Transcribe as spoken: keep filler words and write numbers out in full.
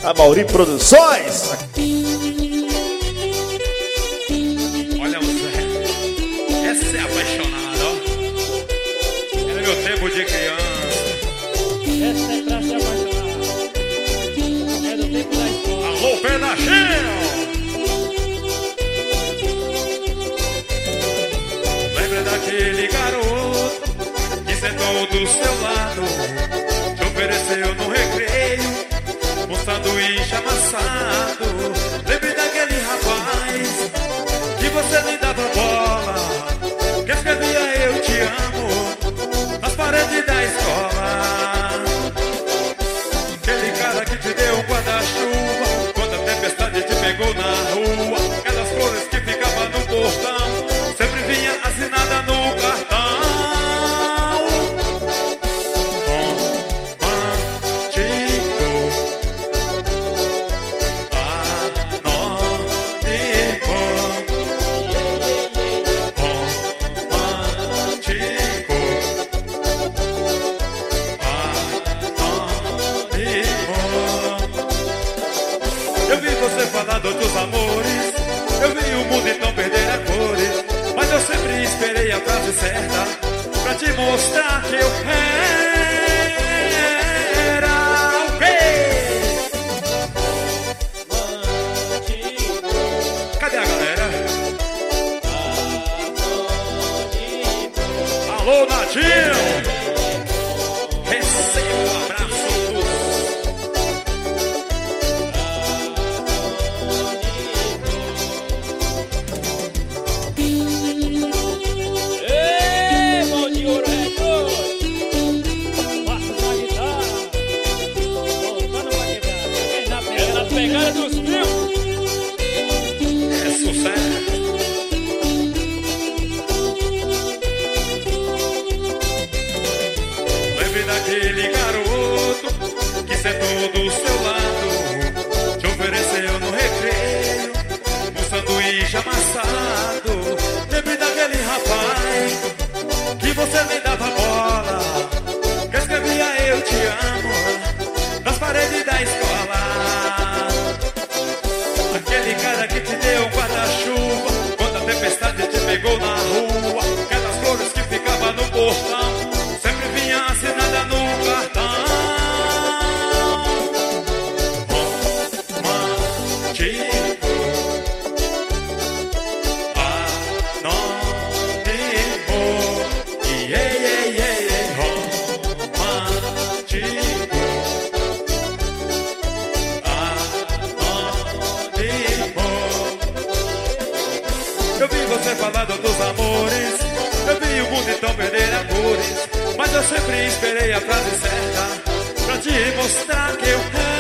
A Mauri Produções. Olha o Zé, essa é apaixonada, ó. Era meu tempo de criança. Essa é pra se apaixonar. É do tempo da escola. Alô, pedacinho! Lembra daquele garoto que sentou do seu lado, te ofereceu no recreio um sanduíche amassado. Lembre daquele rapaz que você nem dava bola, que escrevia eu te amo nas paredes da escola. Aquele cara que te deu um guarda-chuva quando a tempestade te pegou na rua. Aquelas flores que ficavam no portão, sempre vinha assinada no cartão. Falando dos amores, eu vi o mundo então perder a cores, mas eu sempre esperei a frase certa pra te mostrar que eu era o quê? Cadê a galera? Alô, Natinho! Receba um abraço dos... Pegada dos mil. É sucesso. Lembre daquele garoto que sentou do seu lado, te ofereceu no recreio um sanduíche amassado. Lembre daquele rapaz que você nem dava bola, que escrevia eu te amo nas paredes da escola. Aquele cara que te deu um guarda-chuva quando a tempestade te pegou na rua. Aquelas flores que ficavam no portão, sempre vinha assinada no cartão. Romântico, anônimo, yeah, yeah, yeah, yeah. Romântico, eu vi você falando dos amores, eu vi o mundo então perder a cores, mas eu sempre esperei a frase certa pra te mostrar que eu